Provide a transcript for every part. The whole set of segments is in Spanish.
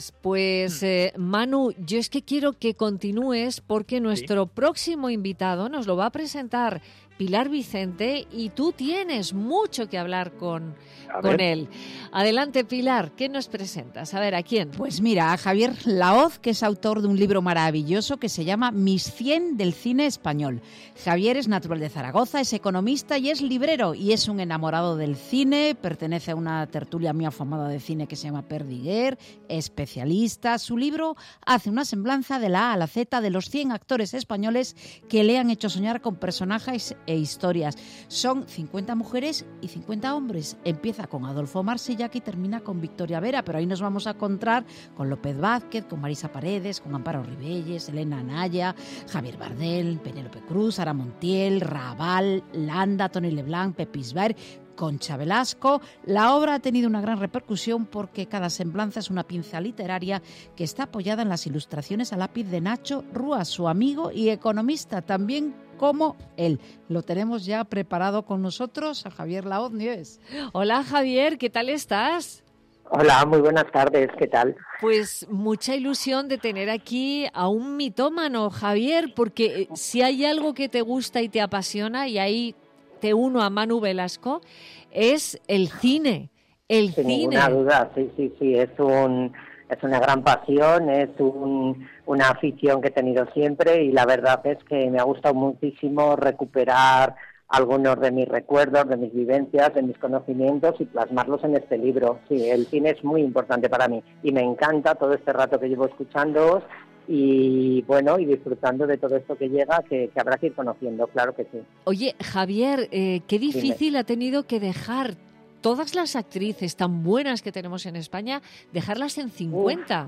Pues Manu, yo es que quiero que continúes porque nuestro próximo invitado nos lo va a presentar Pilar Vicente y tú tienes mucho que hablar con él. Adelante, Pilar, ¿qué nos presentas? A ver, ¿a quién? Pues mira, a Javier Laoz, que es autor de un libro maravilloso que se llama Mis 100 del cine español. Javier es natural de Zaragoza, es economista y es librero y es un enamorado del cine, pertenece a una tertulia muy afamada de cine que se llama Perdiguer, especialista. Su libro hace una semblanza de la A a la Z de los 100 actores españoles que le han hecho soñar con personajes e historias. Son 50 mujeres y 50 hombres. Empieza con Adolfo Marsillac y termina con Victoria Vera, pero ahí nos vamos a encontrar con López Vázquez, con Marisa Paredes, con Amparo Ribelles, Elena Anaya, Javier Bardem, Penélope Cruz, Sara Montiel, Raval, Landa, Tony Leblanc, Pepe Isbert, Concha Velasco. La obra ha tenido una gran repercusión porque cada semblanza es una pieza literaria que está apoyada en las ilustraciones a lápiz de Nacho Rúa, su amigo y economista, también como él. Lo tenemos ya preparado con nosotros a Javier Laoz Nieves. Hola Javier, ¿qué tal estás? Hola, muy buenas tardes, ¿qué tal? Pues mucha ilusión de tener aquí a un mitómano, Javier, porque si hay algo que te gusta y te apasiona, y ahí te uno a Manu Velasco, es el cine. El Sin cine. ninguna duda, sí, es una gran pasión, es una afición que he tenido siempre y la verdad es que me ha gustado muchísimo recuperar algunos de mis recuerdos, de mis vivencias, de mis conocimientos y plasmarlos en este libro. Sí, el cine es muy importante para mí y me encanta todo este rato que llevo escuchándoos y bueno, y disfrutando de todo esto que llega, que habrá que ir conociendo, claro que sí. Oye, Javier, qué difícil ha tenido que dejar todas las actrices tan buenas que tenemos en España, dejarlas en 50.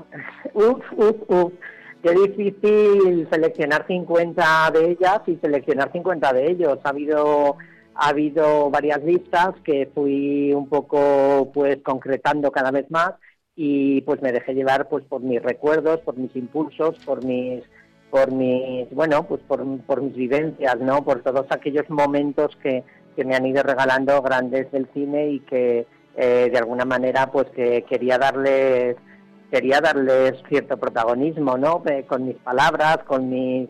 Qué difícil seleccionar 50 de ellas y seleccionar 50 de ellos. Ha habido varias listas que fui un poco pues concretando cada vez más y pues me dejé llevar pues por mis recuerdos, por mis impulsos, por mis vivencias, ¿no? Por todos aquellos momentos que me han ido regalando grandes del cine y que de alguna manera pues que quería darles cierto protagonismo, ¿no? Con mis palabras, con mis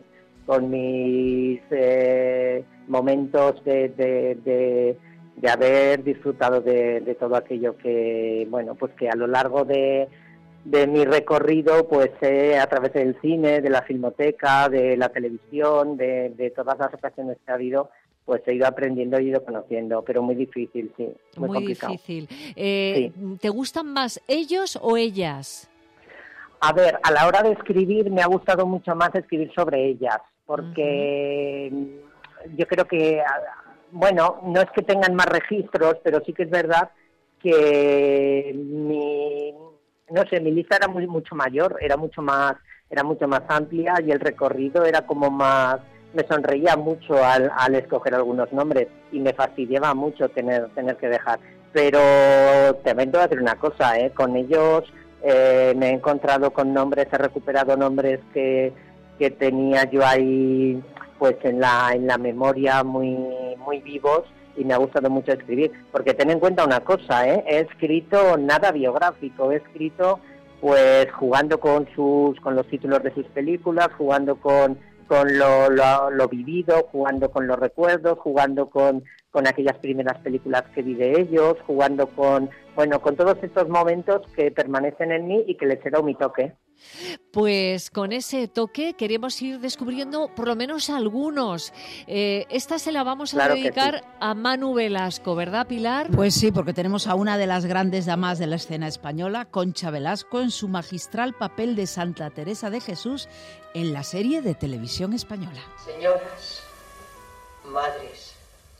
momentos de haber disfrutado de todo aquello que, bueno, pues que a lo largo de mi recorrido, pues a través del cine, de la filmoteca, de la televisión, de todas las ocasiones que ha habido, pues he ido aprendiendo y he ido conociendo, pero muy difícil, sí, muy complicado. Difícil. Sí. ¿Te gustan más ellos o ellas? A ver, a la hora de escribir me ha gustado mucho más escribir sobre ellas, porque yo creo que, bueno, no es que tengan más registros, pero sí que es verdad que mi lista era mucho mayor, era mucho más amplia y el recorrido era como más, me sonreía mucho al escoger algunos nombres y me fastidiaba mucho tener que dejar. Pero también te voy a decir una cosa, con ellos me he encontrado con nombres, he recuperado nombres que tenía yo ahí pues en la memoria muy vivos y me ha gustado mucho escribir, porque ten en cuenta una cosa, he escrito nada biográfico, he escrito pues jugando con los títulos de sus películas, jugando con lo vivido, jugando con los recuerdos, jugando con aquellas primeras películas que vi de ellos, jugando con todos estos momentos que permanecen en mí y que les he dado mi toque. Pues con ese toque queremos ir descubriendo por lo menos algunos. Esta se la vamos a dedicar a Manu Velasco, ¿verdad, Pilar? Pues sí, porque tenemos a una de las grandes damas de la escena española, Concha Velasco, en su magistral papel de Santa Teresa de Jesús en la serie de televisión española. Señoras, madres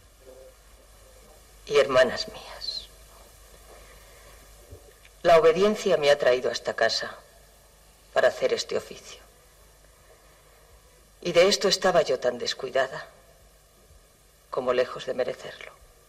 y hermanas mías, la obediencia me ha traído a esta casa para hacer este oficio. Y de esto estaba yo tan descuidada como lejos de merecerlo.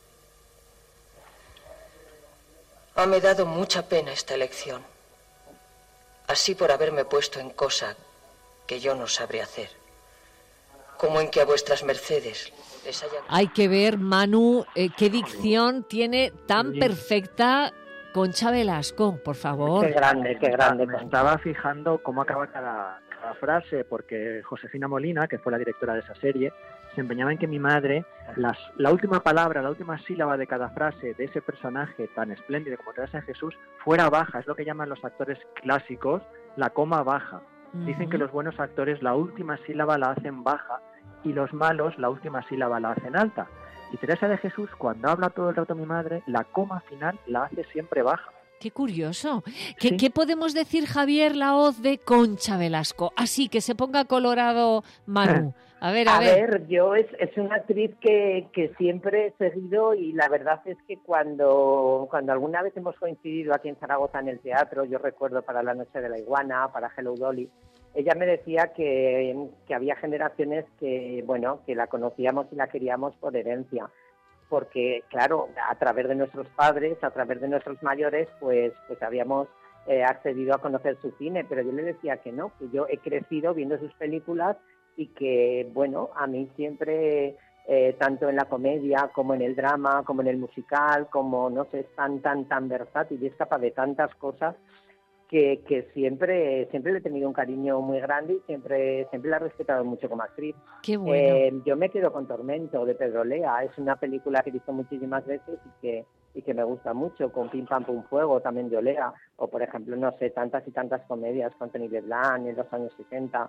Me ha dado mucha pena esta elección, así por haberme puesto en cosa que yo no sabré hacer, como en que a vuestras mercedes les haya... Hay que ver, Manu, qué dicción tiene tan perfecta Concha Velasco, por favor. Qué grande, qué grande. Me estaba fijando cómo acaba cada frase, porque Josefina Molina, que fue la directora de esa serie, se empeñaba en que mi madre, la última palabra, la última sílaba de cada frase de ese personaje tan espléndido como Teresa de Jesús fuera baja. Es lo que llaman los actores clásicos la coma baja. Dicen que los buenos actores la última sílaba la hacen baja y los malos la última sílaba la hacen alta. Y Teresa de Jesús, cuando habla todo el rato mi madre, la coma final la hace siempre baja. Qué curioso. Sí. ¿Qué podemos decir, Javier Lahoz, de Concha Velasco? Así que se ponga colorado Manu. A ver. Yo es una actriz que siempre he seguido, y la verdad es que cuando alguna vez hemos coincidido aquí en Zaragoza en el teatro, yo recuerdo para La Noche de la Iguana, para Hello Dolly, ella me decía que había generaciones que la conocíamos y la queríamos por herencia. Porque, claro, a través de nuestros padres, a través de nuestros mayores, pues habíamos accedido a conocer su cine, pero yo le decía que no, que yo he crecido viendo sus películas y que, a mí siempre, tanto en la comedia como en el drama, como en el musical, como, no sé, es tan versátil y es capaz de tantas cosas que siempre le he tenido un cariño muy grande y siempre la he respetado mucho como actriz. Qué bueno. Yo me quedo con Tormento, de Pedro Lea. Es una película que he visto muchísimas veces y que me gusta mucho, con Pim Pam Pum Fuego, también de Olea, o por ejemplo, no sé, tantas y tantas comedias con Tony Leblanc en los años 60,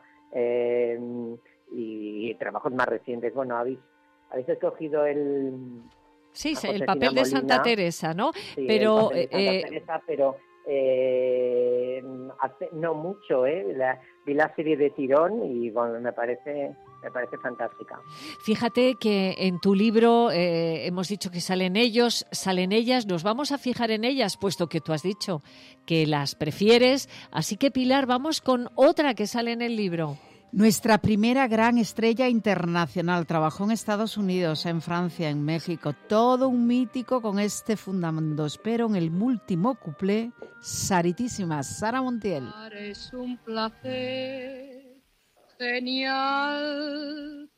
y trabajos más recientes. Bueno, habéis escogido el papel de Santa Teresa, ¿no? Sí, pero el papel de Santa Teresa, pero hace no mucho, vi la serie de Tirón y me parece fantástica. Fíjate que en tu libro hemos dicho que salen ellos, salen ellas, nos vamos a fijar en ellas, puesto que tú has dicho que las prefieres. Así que, Pilar, vamos con otra que sale en el libro. Nuestra primera gran estrella internacional. Trabajó en Estados Unidos, en Francia, en México. Todo un mítico con este fundamento. Pero en el último cuplé, saritísima, Sara Montiel. Es un placer genial,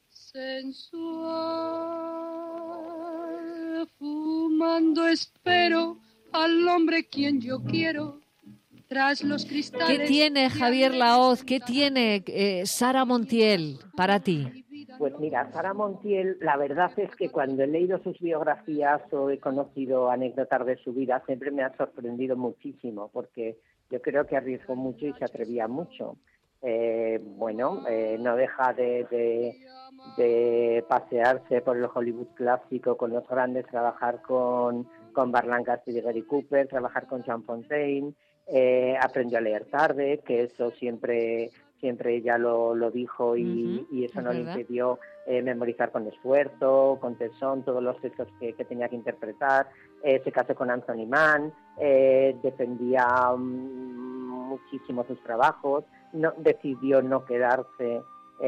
sensual. Fumando espero al hombre quien yo quiero. ¿Qué tiene Javier Lahoz? ¿Qué tiene Sara Montiel para ti? Pues mira, Sara Montiel, la verdad es que cuando he leído sus biografías o he conocido anécdotas de su vida, siempre me ha sorprendido muchísimo, porque yo creo que arriesgó mucho y se atrevía mucho. No deja de pasearse por el Hollywood clásico con los grandes, trabajar con Burt Lancaster y Gary Cooper, trabajar con Jean Fontaine. Aprendió a leer tarde, que eso siempre ella lo dijo y eso no le impidió memorizar con esfuerzo, con tesón, todos los textos que tenía que interpretar. Se casó con Anthony Mann, defendía muchísimo sus trabajos, decidió no quedarse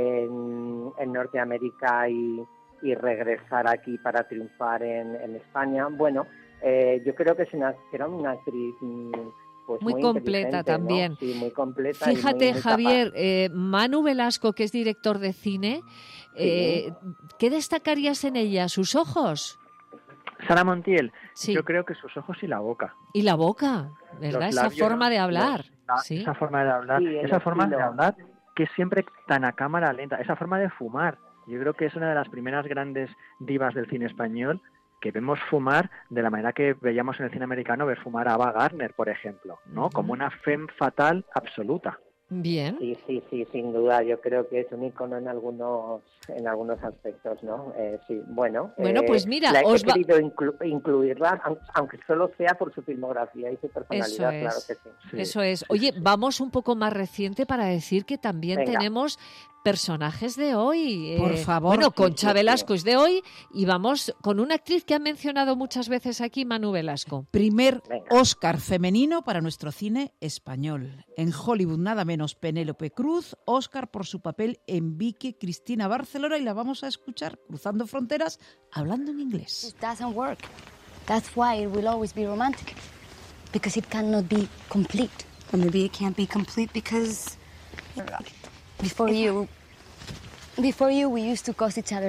en Norteamérica y regresar aquí para triunfar en España. Yo creo que era una actriz pues muy completa también, ¿no? Sí, muy completa. Fíjate, y muy Javier, Manu Velasco, que es director de cine, sí. ¿Qué destacarías en ella? ¿Sus ojos? Sara Montiel, sí. Yo creo que sus ojos y la boca. Y la boca, ¿verdad? Esa forma de hablar. ¿Sí? Esa forma de hablar, que es siempre tan a cámara lenta, esa forma de fumar. Yo creo que es una de las primeras grandes divas del cine español que vemos fumar de la manera que veíamos en el cine americano ver fumar a Ava Gardner, por ejemplo, ¿no? Como una femme fatal absoluta. Bien. Sí, sin duda. Yo creo que es un ícono en algunos aspectos, ¿no? Sí, pues mira, he querido incluirla, aunque solo sea por su filmografía y su personalidad, claro que sí. Eso es. Oye, vamos un poco más reciente para decir que también tenemos personajes de hoy. Por favor. Bueno, Concha Velasco es de hoy y vamos con una actriz que ha mencionado muchas veces aquí, Manu Velasco. Primer Oscar femenino para nuestro cine español. En Hollywood nada menos Penélope Cruz, Oscar por su papel en Vicky Cristina Barcelona, y la vamos a escuchar cruzando fronteras hablando en inglés. It doesn't work. That's why it will always be romantic. Because it cannot be complete. Or maybe it can't be complete because Before you, we used to cause each other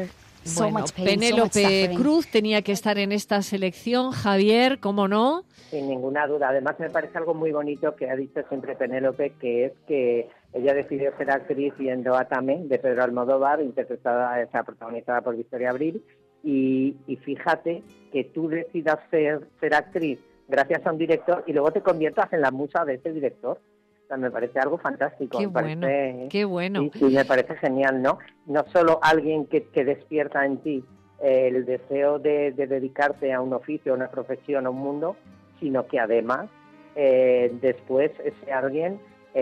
So Bueno, much pain, so much Penélope suffering. Cruz tenía que estar en esta selección. Javier, ¿cómo no? Sin ninguna duda. Además, me parece algo muy bonito que ha dicho siempre Penélope, que es que ella decidió ser actriz viendo Atame, de Pedro Almodóvar, protagonizada por Victoria Abril, y fíjate que tú decidas ser actriz gracias a un director y luego te conviertas en la musa de ese director. O sea, me parece algo fantástico. Qué me bueno, parece, qué bueno. Sí, me parece genial, ¿no? No solo alguien que despierta en ti el deseo de dedicarte a un oficio, a una profesión, a un mundo, sino que además después ese alguien,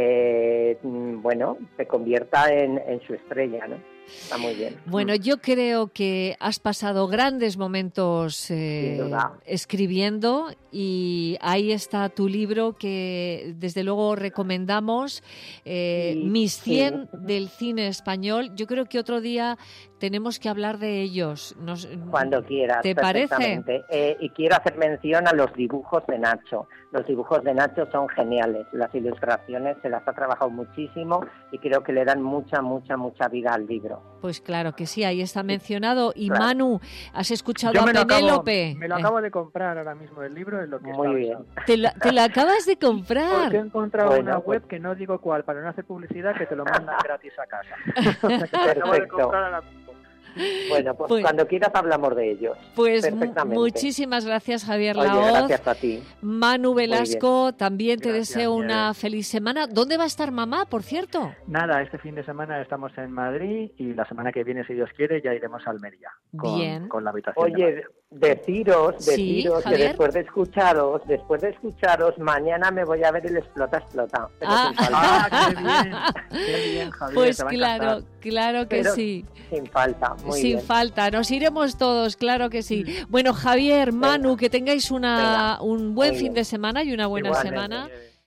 se convierta en su estrella, ¿no? Está muy bien. Bueno, yo creo que has pasado grandes momentos Sin duda. escribiendo y ahí está tu libro que desde luego recomendamos, Mis 100 del cine español. Yo creo que otro día tenemos que hablar de ellos. Cuando quieras, ¿Te parece? perfectamente. Y quiero hacer mención a los dibujos de Nacho. Los dibujos de Nacho son geniales. Las ilustraciones se las ha trabajado muchísimo y creo que le dan mucha vida al libro. Pues claro que sí, ahí está mencionado. Y Claro. Manu, ¿has escuchado Yo a me lo Penélope? me lo acabo de comprar ahora mismo el libro, es lo que Muy estaba bien. pensando. Te la acabas de Porque he comprar. encontrado Bueno, una pues- web que no digo cuál, para no hacer publicidad, que te lo mandan gratis a casa. O sea, que te lo acabo de Perfecto. comprar ahora mismo. Bueno, pues Pues- cuando quieras hablamos de ellos. Pues Perfectamente. muchísimas gracias, Javier Oye, Laoz. gracias a ti. Manu Velasco, también te Gracias, deseo una Nieves. feliz semana. ¿Dónde va a estar mamá, por cierto? Nada, este fin de semana estamos en Madrid y la semana que viene, si Dios quiere, ya iremos a Almería Bien. con la habitación. de Oye, deciros Sí, que Javier. después de escucharos, mañana me voy a ver el Explota. Pero Ah. sin falta. Ah, qué bien, Javier. Pues te va a claro, encantar. claro que Pero sí. Sin falta, muy Sin bien. falta, nos iremos todos, claro que sí. Bueno, Javier, Manu, Venga. que tengáis un buen Muy fin bien. de semana y una buena Igualmente. semana. Nieves.